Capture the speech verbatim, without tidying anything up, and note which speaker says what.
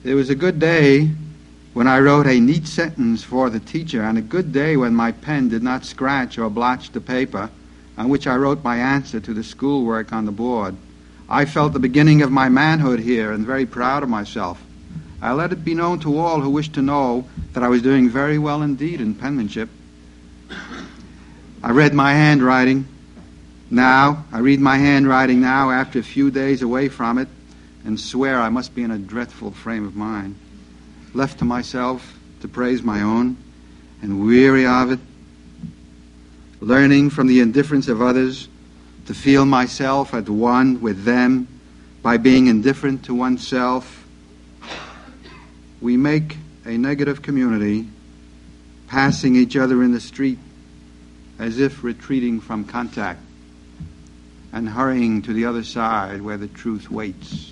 Speaker 1: It was a good day when I wrote a neat sentence for the teacher, and a good day when my pen did not scratch or blotch the paper on which I wrote my answer to the schoolwork on the board. I felt the beginning of my manhood here and very proud of myself. I let it be known to all who wished to know that I was doing very well indeed in penmanship. I read my handwriting now. I read my handwriting now after a few days away from it and swear I must be in a dreadful frame of mind, left to myself to praise my own and weary of it, learning from the indifference of others to feel myself at one with them by being indifferent to oneself. We make a negative community, passing each other in the street as if retreating from contact and hurrying to the other side where the truth waits.